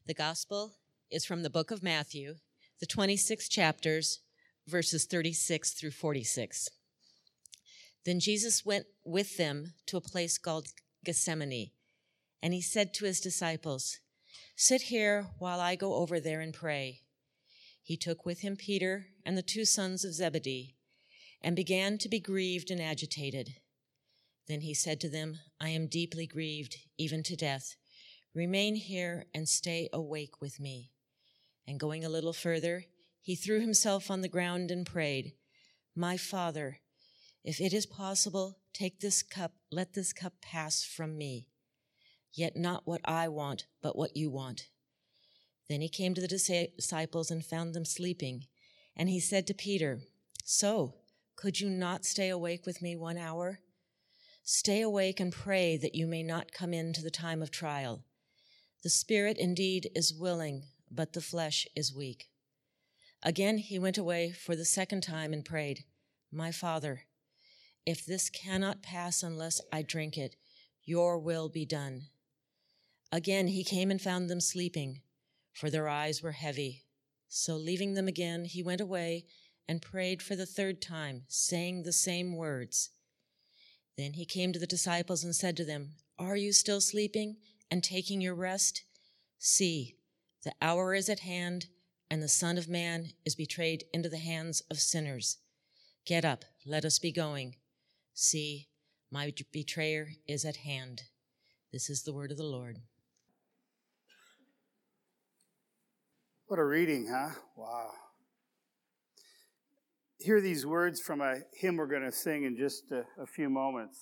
The gospel is from the book of Matthew, the 26 chapters, verses 36 through 46. Then Jesus went with them to a place called Gethsemane, and he said to his disciples, "Sit here while I go over there and pray." He took with him Peter and the two sons of Zebedee, and began to be grieved and agitated. Then he said to them, "I am deeply grieved, even to death. Remain here and stay awake with me." And going a little further, he threw himself on the ground and prayed, "My Father, if it is possible, take this cup, let this cup pass from me. Yet not what I want, but what you want." Then he came to the disciples and found them sleeping. And he said to Peter, "So, could you not stay awake with me 1 hour? Stay awake and pray that you may not come into the time of trial. The spirit indeed is willing, but the flesh is weak." Again he went away for the second time and prayed, "My Father, if this cannot pass unless I drink it, your will be done." Again he came and found them sleeping, for their eyes were heavy. So leaving them again, he went away and prayed for the third time, saying the same words. Then he came to the disciples and said to them, "Are you still sleeping and taking your rest? See, the hour is at hand, and the Son of Man is betrayed into the hands of sinners. Get up, let us be going. See, my betrayer is at hand." This is the word of the Lord. What a reading, huh? Wow. Hear these words from a hymn we're going to sing in just a few moments.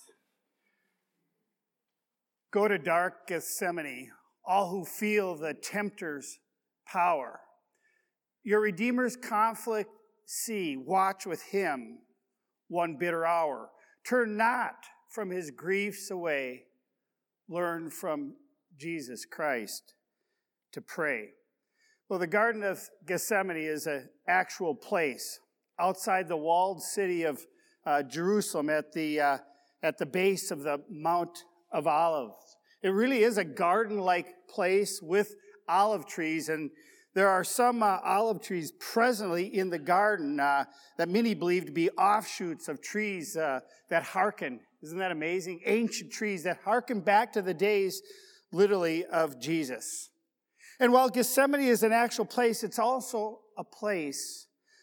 Go to dark Gethsemane, all who feel the tempter's power. Your Redeemer's conflict see, watch with him 1 bitter hour. Turn not from his griefs away. Learn from Jesus Christ to pray. Well, the Garden of Gethsemane is an actual place outside the walled city of Jerusalem at the base of the Mount of Olives. It really is a garden-like place with olive trees, and there are some olive trees presently in the garden that many believe to be offshoots of trees that hearken. Isn't that amazing? Ancient trees that hearken back to the days, literally, of Jesus. And while Gethsemane is an actual place, it's also a place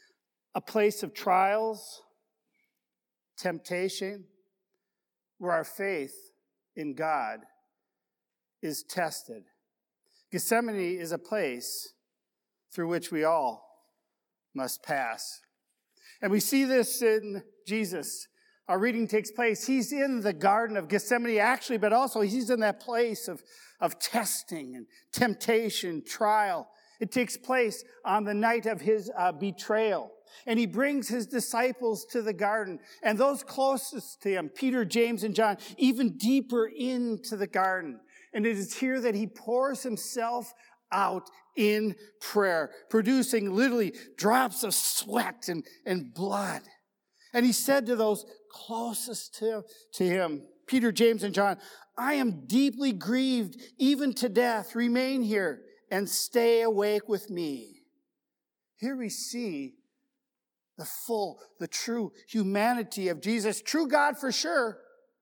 of trials, temptation, where our faith in God is tested. Gethsemane is a place through which we all must pass. And we see this in Jesus. Our reading takes place. He's in the Garden of Gethsemane, actually, but also he's in that place of testing and temptation, trial. It takes place on the night of his betrayal. And he brings his disciples to the garden, and those closest to him, Peter, James, and John, even deeper into the garden. And it is here that he pours himself out in prayer, producing literally drops of sweat and blood. And he said to those closest to him, Peter, James, and John, "I am deeply grieved, even to death. Remain here and stay awake with me." Here we see the true humanity of Jesus, true God for sure,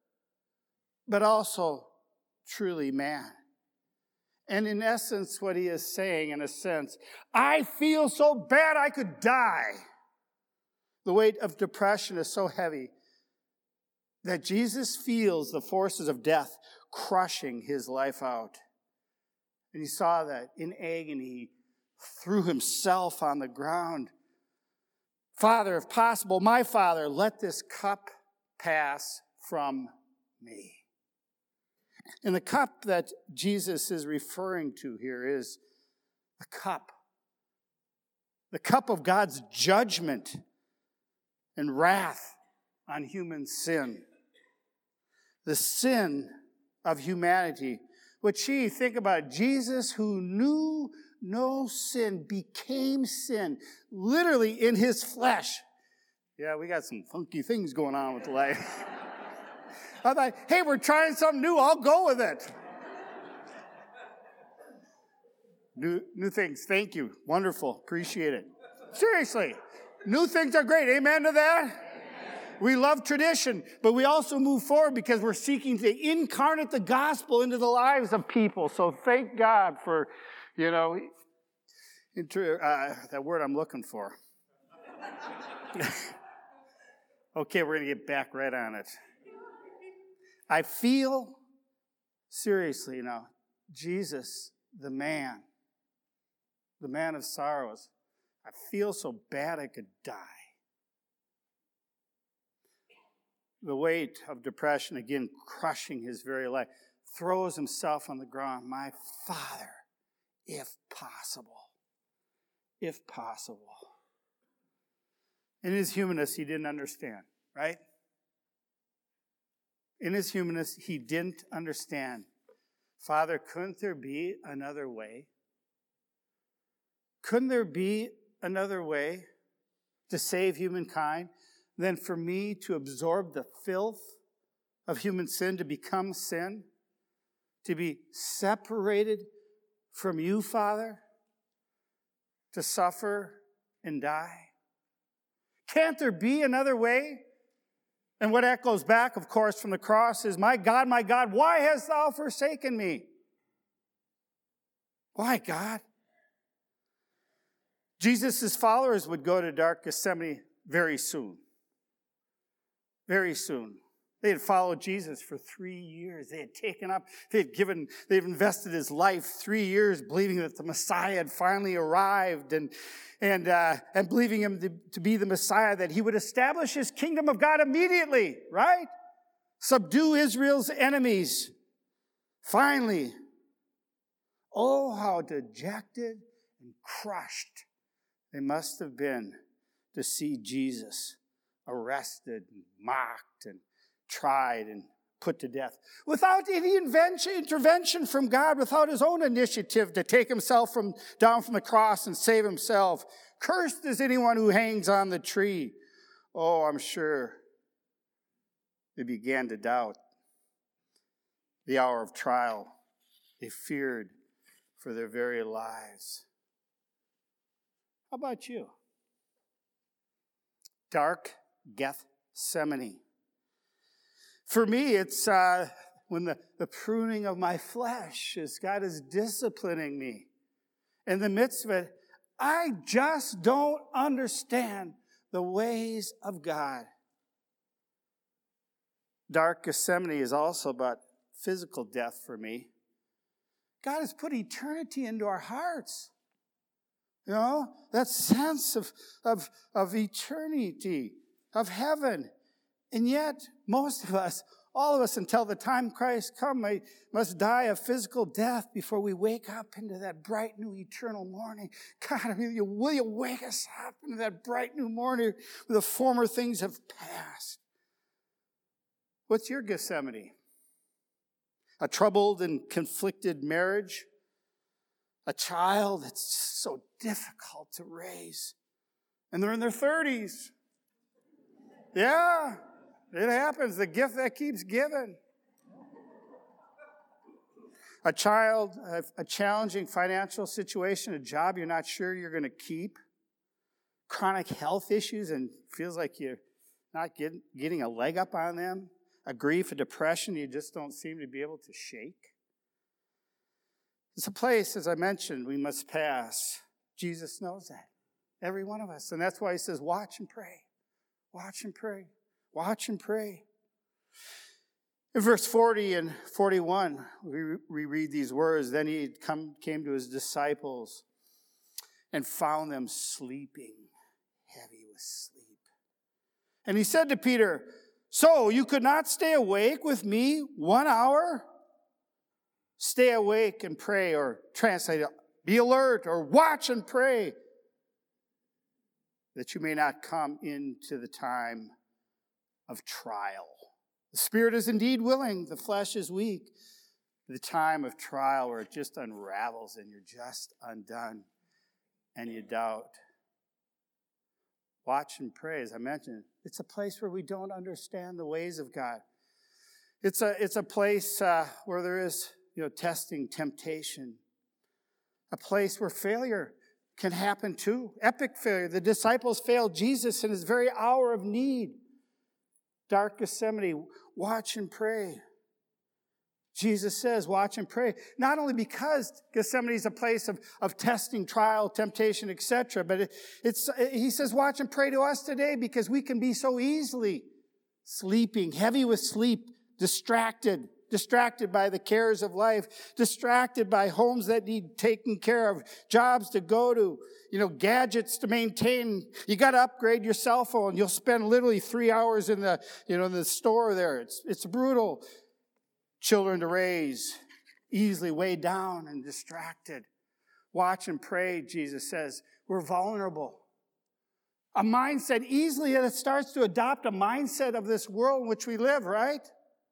but also truly man. And in essence, what he is saying, in a sense, I feel so bad I could die. The weight of depression is so heavy that Jesus feels the forces of death crushing his life out. And he saw that in agony, he threw himself on the ground. "Father, if possible, my Father, let this cup pass from me." And the cup that Jesus is referring to here is the cup of God's judgment and wrath on human sin. The sin of humanity, which think about it, Jesus who knew no sin became sin, literally in his flesh. Yeah, we got some funky things going on with life. I thought, hey, we're trying something new. I'll go with it. New things. Thank you. Wonderful. Appreciate it. Seriously. New things are great. Amen to that? Amen. We love tradition, but we also move forward because we're seeking to incarnate the gospel into the lives of people. So thank God for, that word I'm looking for. Okay, we're going to get back right on it. I feel, seriously now, Jesus, the man of sorrows, I feel so bad I could die. The weight of depression, again, crushing his very life, throws himself on the ground. My Father, if possible. In his humanness, he didn't understand, right? In his humanness, he didn't understand. Father, couldn't there be another way? Couldn't there be another way to save humankind than for me to absorb the filth of human sin, to become sin, to be separated from you, Father, to suffer and die? Can't there be another way? And what echoes back, of course, from the cross is, my God, why hast thou forsaken me? Why, God? Jesus' followers would go to dark Gethsemane very soon. Very soon. They had followed Jesus for 3 years. They had they've invested his life 3 years believing that the Messiah had finally arrived and believing him to be the Messiah, that he would establish his kingdom of God immediately, right? Subdue Israel's enemies. Finally. Oh, how dejected and crushed they must have been to see Jesus arrested and mocked and tried and put to death without any intervention from God, without his own initiative to take himself down from the cross and save himself. Cursed is anyone who hangs on the tree. Oh, I'm sure they began to doubt the hour of trial. They feared for their very lives. How about you? Dark Gethsemane. For me, it's when the pruning of my flesh, as God is disciplining me. In the midst of it, I just don't understand the ways of God. Dark Gethsemane is also about physical death for me. God has put eternity into our hearts. That sense of eternity, of heaven. And yet, most of us, all of us, until the time Christ comes, must die a physical death before we wake up into that bright new eternal morning. God, will you wake us up into that bright new morning where the former things have passed? What's your Gethsemane? A troubled and conflicted marriage? A child that's so difficult to raise. And they're in their 30s. Yeah, it happens. The gift that keeps giving. A challenging financial situation, a job you're not sure you're going to keep. Chronic health issues and feels like you're not getting a leg up on them. A grief, a depression you just don't seem to be able to shake. It's a place, as I mentioned, we must pass. Jesus knows that. Every one of us. And that's why he says, watch and pray. Watch and pray. Watch and pray. In verse 40 and 41, we read these words. Then he came to his disciples and found them sleeping, heavy with sleep. And he said to Peter, so you could not stay awake with me 1 hour? Stay awake and pray, or translate it, be alert, or watch and pray, that you may not come into the time of trial. The spirit is indeed willing, the flesh is weak. The time of trial where it just unravels and you're just undone and you doubt. Watch and pray, as I mentioned. It's a place where we don't understand the ways of God. It's a place where there is testing, temptation. a place where failure can happen too. Epic failure. The disciples failed Jesus in his very hour of need. Dark Gethsemane, watch and pray. Jesus says, watch and pray. Not only because Gethsemane is a place of testing, trial, temptation, etc., but he says, watch and pray to us today because we can be so easily sleeping, heavy with sleep, distracted by the cares of life, distracted by homes that need taken care of, jobs to go to, gadgets to maintain. You got to upgrade your cell phone. You'll spend literally 3 hours in the store there. It's brutal. Children to raise, easily weighed down and distracted. Watch and pray, Jesus says. We're vulnerable. A mindset easily that it starts to adopt a mindset of this world in which we live, right?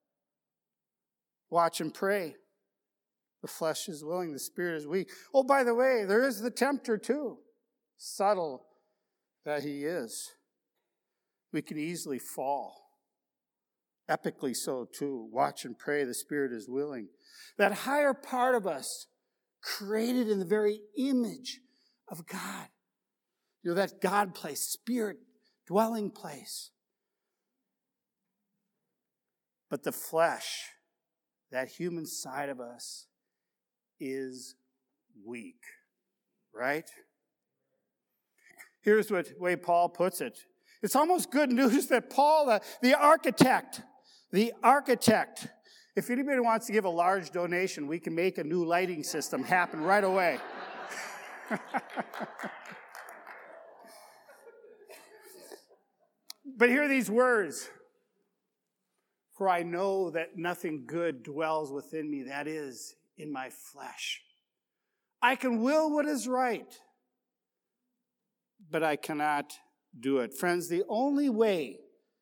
Watch and pray. The flesh is willing, the spirit is weak. Oh, by the way, there is the tempter too. Subtle that he is. We can easily fall. Epically so too. Watch and pray, the spirit is willing. That higher part of us, created in the very image of God. That God place, spirit dwelling place. But the flesh, that human side of us, is weak. Right? Here's the way Paul puts it. It's almost good news that Paul, the architect, if anybody wants to give a large donation, we can make a new lighting system happen right away. But hear these words. For I know that nothing good dwells within me, that is, in my flesh. I can will what is right, but I cannot do it. Friends, the only way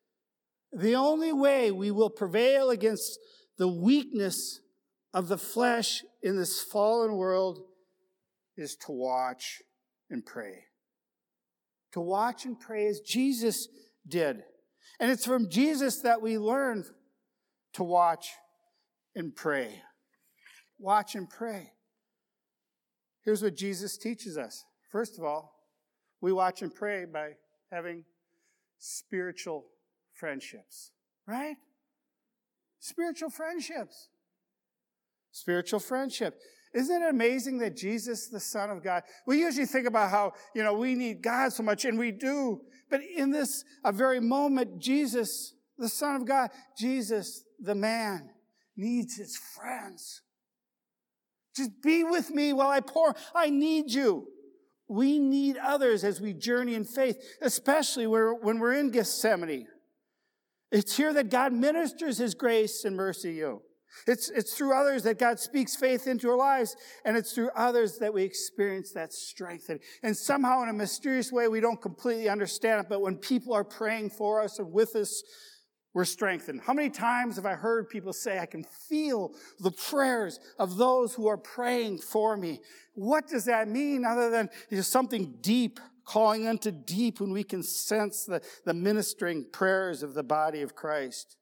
we will prevail against the weakness of the flesh in this fallen world is to watch and pray. To watch and pray as Jesus did. And it's from Jesus that we learn to watch and pray. Watch and pray. Here's what Jesus teaches us. First of all, we watch and pray by having spiritual friendships, right? Spiritual friendships. Spiritual friendship. Isn't it amazing that Jesus, the Son of God, we usually think about how, we need God so much, and we do. But in this very moment, Jesus, the Son of God, Jesus, the man, needs his friends. Just be with me while I pour. I need you. We need others as we journey in faith, especially when we're in Gethsemane. It's here that God ministers his grace and mercy to you. It's through others that God speaks faith into our lives, and it's through others that we experience that strength. And somehow in a mysterious way, we don't completely understand it, but when people are praying for us and with us, we're strengthened. How many times have I heard people say, I can feel the prayers of those who are praying for me? What does that mean other than something deep, calling into deep when we can sense the ministering prayers of the body of Christ?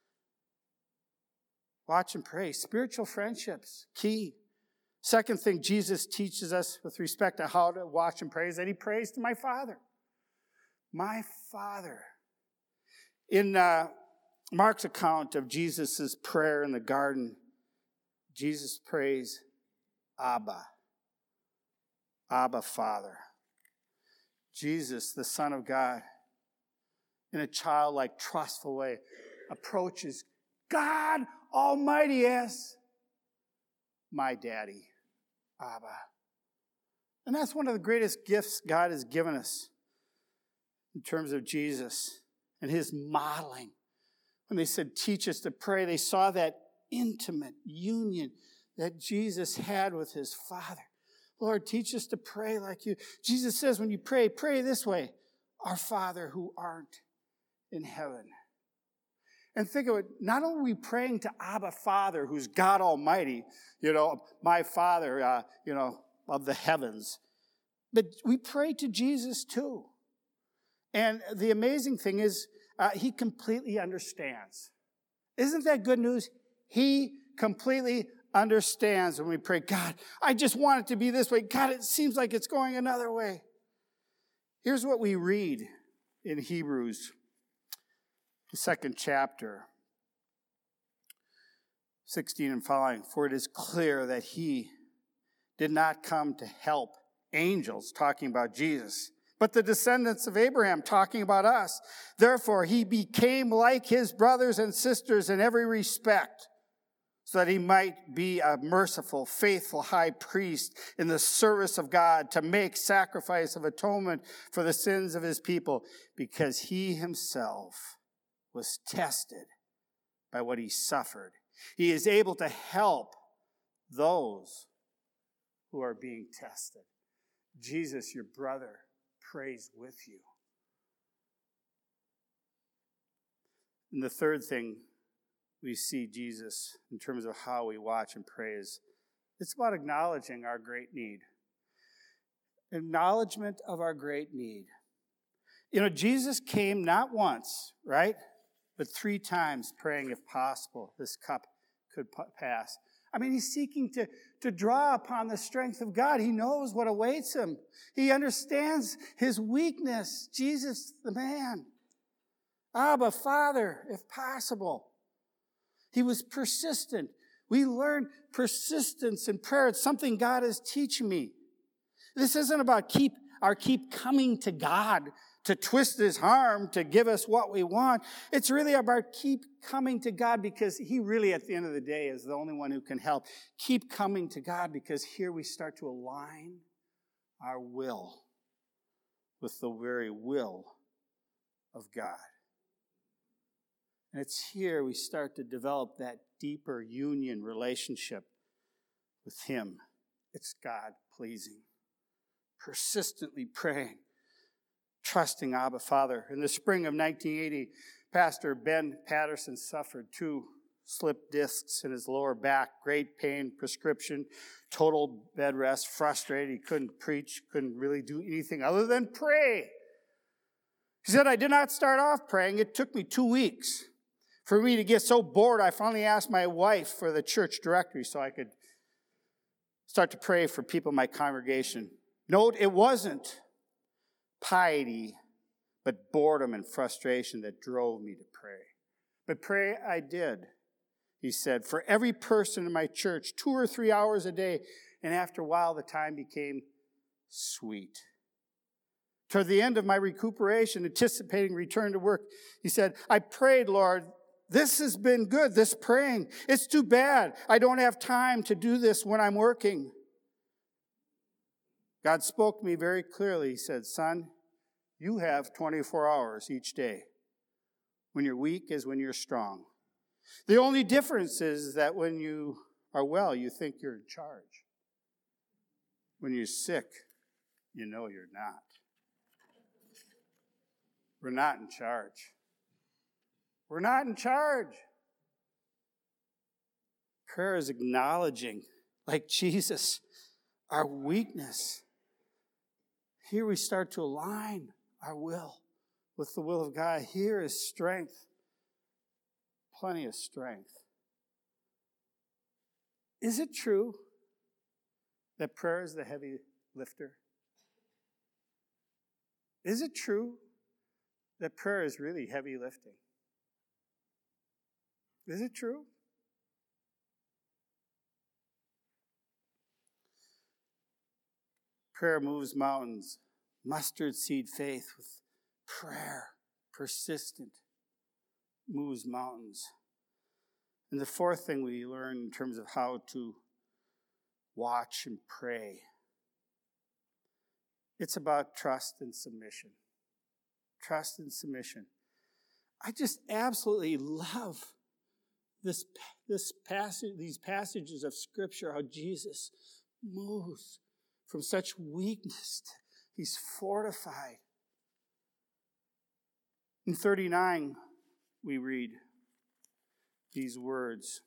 Watch and pray. Spiritual friendships, key. Second thing Jesus teaches us with respect to how to watch and pray is that he prays to my Father. My Father. In Mark's account of Jesus' prayer in the garden, Jesus prays, Abba. Abba, Father. Jesus, the Son of God, in a childlike, trustful way, approaches God Almighty as my daddy, Abba. And that's one of the greatest gifts God has given us in terms of Jesus and his modeling. When they said, teach us to pray, they saw that intimate union that Jesus had with his Father. Lord, teach us to pray like you. Jesus says when you pray, pray this way, our Father who art in heaven. And think of it, not only are we praying to Abba Father, who's God Almighty, my Father, of the heavens, but we pray to Jesus too. And the amazing thing is, he completely understands. Isn't that good news? He completely understands when we pray, God, I just want it to be this way. God, it seems like it's going another way. Here's what we read in Hebrews, the 2nd chapter, 16 and following. For it is clear that he did not come to help angels, talking about Jesus, but the descendants of Abraham, talking about us. Therefore, he became like his brothers and sisters in every respect, so that he might be a merciful, faithful high priest in the service of God to make sacrifice of atonement for the sins of his people, because he himself was tested by what he suffered. He is able to help those who are being tested. Jesus, your brother, prays with you. And the third thing we see Jesus in terms of how we watch and pray is it's about acknowledging our great need. Acknowledgement of our great need. You know, Jesus came not once, right? But 3 times praying, if possible, this cup could pass. I mean, he's seeking to draw upon the strength of God. He knows what awaits him. He understands his weakness. Jesus, the man. Abba, Father, if possible. He was persistent. We learn persistence in prayer. It's something God is teaching me. This isn't about keep coming to God to twist his arm to give us what we want. It's really about keep coming to God because he really, at the end of the day, is the only one who can help. Keep coming to God because here we start to align our will with the very will of God. And it's here we start to develop that deeper union relationship with him. It's God-pleasing. Persistently praying. Trusting Abba Father. In the spring of 1980, Pastor Ben Patterson suffered 2 slipped discs in his lower back, great pain, prescription, total bed rest, frustrated. He couldn't preach, couldn't really do anything other than pray. He said, I did not start off praying. It took me 2 weeks for me to get so bored. I finally asked my wife for the church directory so I could start to pray for people in my congregation. Note, it wasn't piety, but boredom and frustration that drove me to pray. But pray I did, he said, for every person in my church, 2 or 3 hours a day. And after a while, the time became sweet. Toward the end of my recuperation, anticipating return to work, he said, I prayed, Lord, this has been good, this praying. It's too bad I don't have time to do this when I'm working. God spoke to me very clearly. He said, son, you have 24 hours each day. When you're weak is when you're strong. The only difference is that when you are well, you think you're in charge. When you're sick, you know you're not. We're not in charge. We're not in charge. Prayer is acknowledging, like Jesus, our weakness. Here we start to align our will with the will of God. Here is strength. Plenty of strength. Is it true that prayer is the heavy lifter? Is it true that prayer is really heavy lifting? Is it true? Prayer moves mountains. Mustard seed faith with prayer, persistent, moves mountains. And the fourth thing we learn in terms of how to watch and pray, it's about trust and submission. Trust and submission. I just absolutely love this passage, these passages of Scripture, how Jesus moves from such weakness. He's fortified. In 39, we read these words.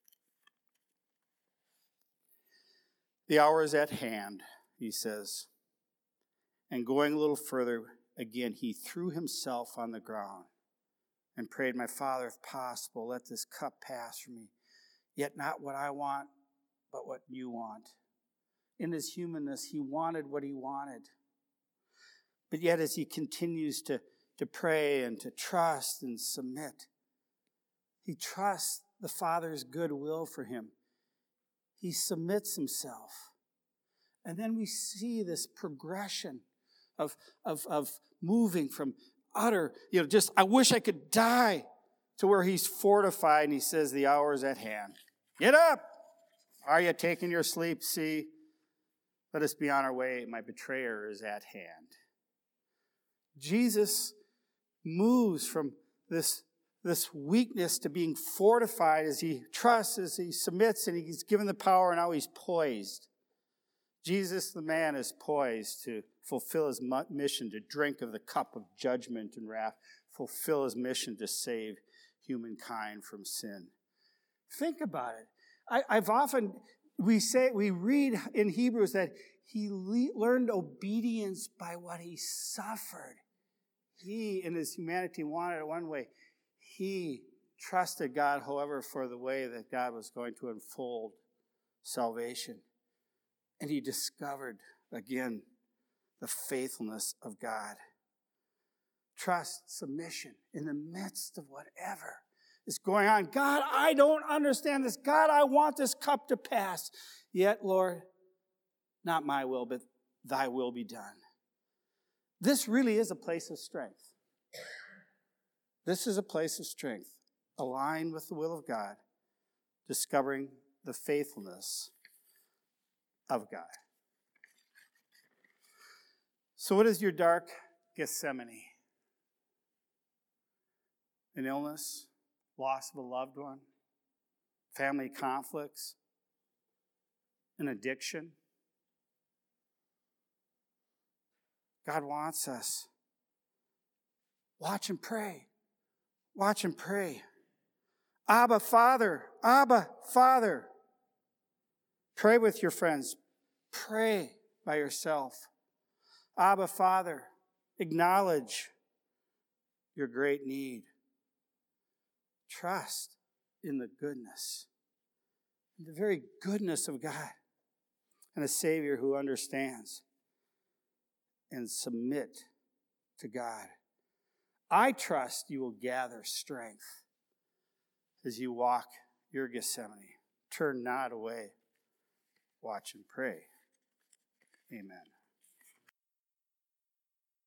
The hour is at hand, he says. And going a little further, again, he threw himself on the ground and prayed, my Father, if possible, let this cup pass from me. Yet not what I want, but what you want. In his humanness, he wanted what he wanted. But yet as he continues to pray and to trust and submit, he trusts the Father's good will for him. He submits himself. And then we see this progression of moving from utter, just, I wish I could die, to where he's fortified and he says, the hour is at hand. Get up! Are you taking your sleep? See, let us be on our way. My betrayer is at hand. Jesus moves from this weakness to being fortified as he trusts, as he submits, and he's given the power, and now he's poised. Jesus, the man, is poised to fulfill his mission to drink of the cup of judgment and wrath, fulfill his mission to save humankind from sin. Think about it. We read in Hebrews that he learned obedience by what he suffered. He, in his humanity, wanted it one way. He trusted God, however, for the way that God was going to unfold salvation. And he discovered, again, the faithfulness of God. Trust, submission in the midst of whatever is going on. God, I don't understand this. God, I want this cup to pass. Yet, Lord, not my will, but thy will be done. This really is a place of strength. This is a place of strength, aligned with the will of God, discovering the faithfulness of God. So what is your dark Gethsemane? An illness, loss of a loved one, family conflicts, an addiction. God wants us. Watch and pray. Watch and pray. Abba, Father. Abba, Father. Pray with your friends. Pray by yourself. Abba, Father. Acknowledge your great need. Trust in the goodness, the very goodness of God, and a Savior who understands, and submit to God. I trust you will gather strength as you walk your Gethsemane. Turn not away. Watch and pray. Amen.